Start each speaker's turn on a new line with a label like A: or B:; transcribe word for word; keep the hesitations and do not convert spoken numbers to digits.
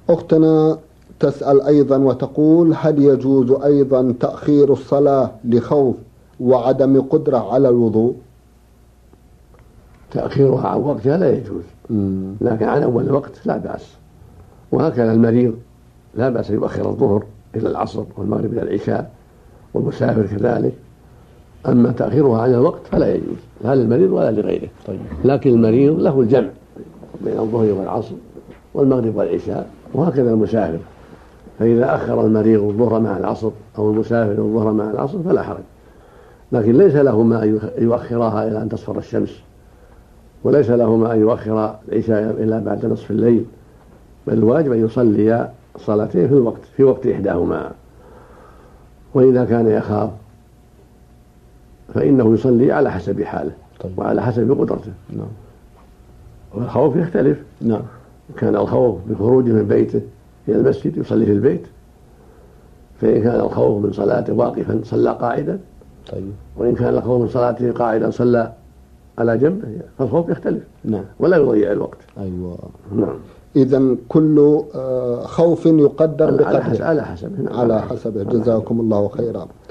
A: أختنا تسأل أيضا وتقول: هل يجوز أيضا تأخير الصلاة لخوف وعدم قدرة على الوضوء؟
B: تأخيرها عن وقتها لا يجوز، لكن عن أول الوقت لا بأس. وهكذا المريض لا بأس يؤخر الظهر إلى العصر والمغرب إلى العشاء، والمسافر كذلك. أما تأخيرها عن الوقت فلا يجوز، لا للمريض ولا لغيره.
A: طيب.
B: لكن المريض له الجمع بين الظهر والعصر والمغرب والعشاء، وهكذا المسافر، فإذا أخر المريض الظهر مع العصر أو المسافر الظهر مع العصر فلا حرج. لكن ليس لهما أن يؤخرها إلى أن تصفر الشمس، وليس لهما أن يؤخر العشاء إلا بعد نصف الليل، بل الواجب أن يصلي صلاتين في الوقت في وقت إحداهما. وإذا كان يخاف فإنه يصلي على حسب حاله. طيب. وعلى حسب قدرته.
A: نعم.
B: والخوف يختلف.
A: نعم.
B: كان الخوف بخروجه من بيته إلى المسجد يصلي في البيت، فإن كان الخوف من صلاته واقفا صلى قاعدا.
A: طيب.
B: وإن كان الخوف من صلاته قاعدا صلى على جنبه، فالخوف يختلف.
A: نعم.
B: ولا يضيع الوقت.
A: أيوة.
B: نعم.
A: إذن كل خوف يقدر بقدره
B: على حسبه.
A: على حسبه. جزاكم الله خيرا.